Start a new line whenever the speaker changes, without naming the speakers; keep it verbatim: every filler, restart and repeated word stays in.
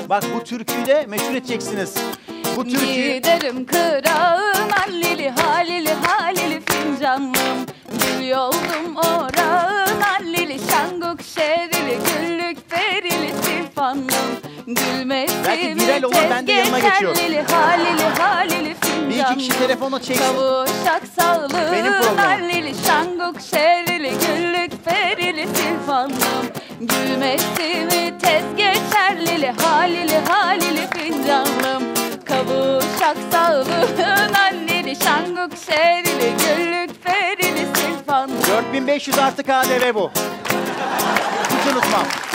Bak bu türküyü de meşhur edeceksiniz. Bu türküyü...
Giderim kırağın Allili halili halili fincanlım. Gül yoldum orağın Allili şanguk şerili güllük perili sifanlım.
Belki viral olur, ben de yanına geçiyorum.
Halili halili fincanlım.
Bir iki kişi telefonla çeksin.
Kavuşak sağlığın Allili şanguk şerili güllük perili sifanlım. Gülmesi mi tez geçerlili halili halili fincanlım. Kavuşak sağlığın Allili şanguk şerili güllük perili sifanlım.
dört bin beş yüz artı K D V bu. Hiç unutmam.